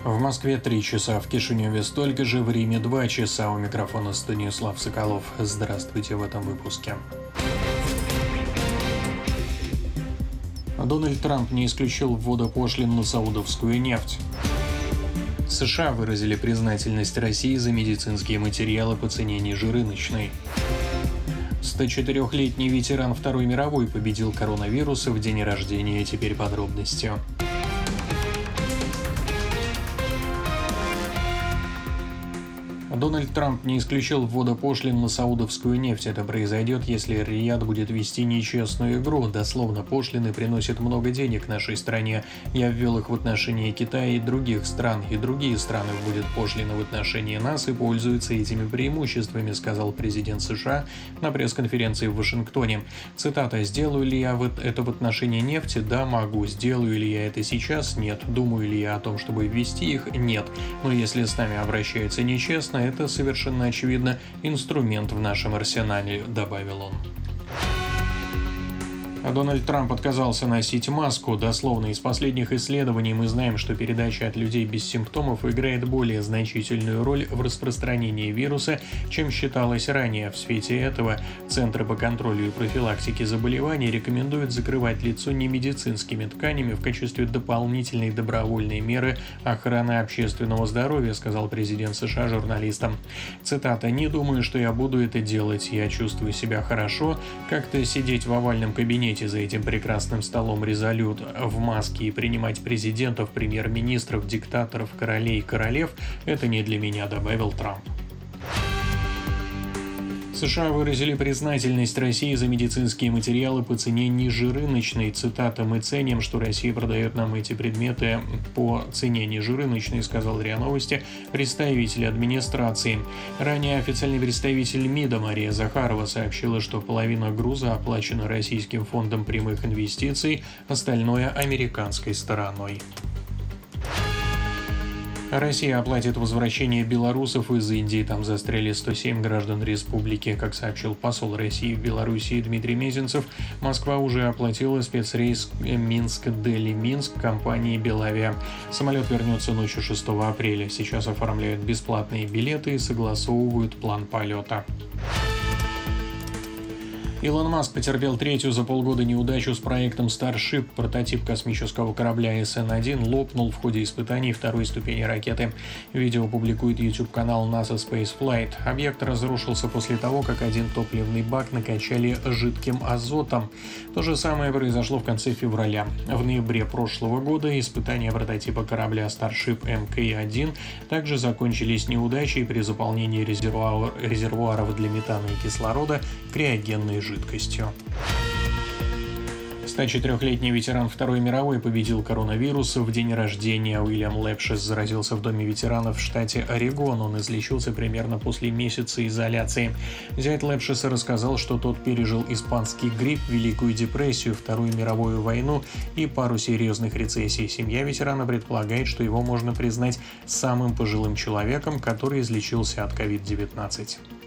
В Москве 3 часа, в Кишиневе столько же, в Риме 2 часа. У микрофона Станислав Соколов. Здравствуйте в этом выпуске. Дональд Трамп не исключил ввода пошлин на саудовскую нефть. США выразили признательность России за медицинские материалы по цене ниже рыночной. 104-летний ветеран Второй мировой победил коронавирус в день рождения. Теперь подробности. Дональд Трамп не исключил ввода пошлин на саудовскую нефть. Это произойдет, если Рияд будет вести нечестную игру. Дословно, пошлины приносят много денег нашей стране. Я ввел их в отношении Китая и других стран. И другие страны вводят пошлины в отношении нас и пользуются этими преимуществами, сказал президент США на пресс-конференции в Вашингтоне. Цитата: «Сделаю ли я это в отношении нефти? Да, могу. Сделаю ли я это сейчас? Нет. Думаю ли я о том, чтобы ввести их? Нет. Но если с нами обращаются нечестно, это совершенно очевидно инструмент в нашем арсенале», — добавил он. Дональд Трамп отказался носить маску. Дословно, из последних исследований мы знаем, что передача от людей без симптомов играет более значительную роль в распространении вируса, чем считалось ранее. В свете этого Центры по контролю и профилактике заболеваний рекомендуют закрывать лицо немедицинскими тканями в качестве дополнительной добровольной меры охраны общественного здоровья, сказал президент США журналистам. Цитата: «Не думаю, что я буду это делать. Я чувствую себя хорошо. Как-то сидеть в овальном кабинете за этим прекрасным столом резолют в маске и принимать президентов, премьер-министров, диктаторов, королей и королев – это не для меня», – добавил Трамп. США выразили признательность России за медицинские материалы по цене ниже рыночной. Цитата: «Мы ценим, что Россия продает нам эти предметы по цене ниже рыночной», сказал РИА Новости представитель администрации. Ранее официальный представитель МИДа Мария Захарова сообщила, что половина груза оплачена Российским фондом прямых инвестиций, остальное – американской стороной. Россия оплатит возвращение белорусов из Индии. Там застряли 107 граждан республики. Как сообщил посол России в Белоруссии Дмитрий Мезенцев, Москва уже оплатила спецрейс Минск-Дели-Минск компании «Белавиа». Самолет вернется ночью 6 апреля. Сейчас оформляют бесплатные билеты и согласовывают план полета. Илон Маск потерпел третью за полгода неудачу с проектом Starship. Прототип космического корабля SN-1 лопнул в ходе испытаний второй ступени ракеты. Видео публикует YouTube-канал NASA Spaceflight. Объект разрушился после того, как один топливный бак накачали жидким азотом. То же самое произошло в конце февраля. В ноябре прошлого года испытания прототипа корабля Starship Mk-1 также закончились неудачей при заполнении резервуаров для метана и кислорода криогенной жидкостью. 104-летний ветеран Второй мировой победил коронавирус в день рождения. Уильям Лэпшес заразился в доме ветеранов в штате Орегон. Он излечился примерно после месяца изоляции. Зять Лэпшеса рассказал, что тот пережил испанский грипп, Великую депрессию, Вторую мировую войну и пару серьезных рецессий. Семья ветерана предполагает, что его можно признать самым пожилым человеком, который излечился от COVID-19.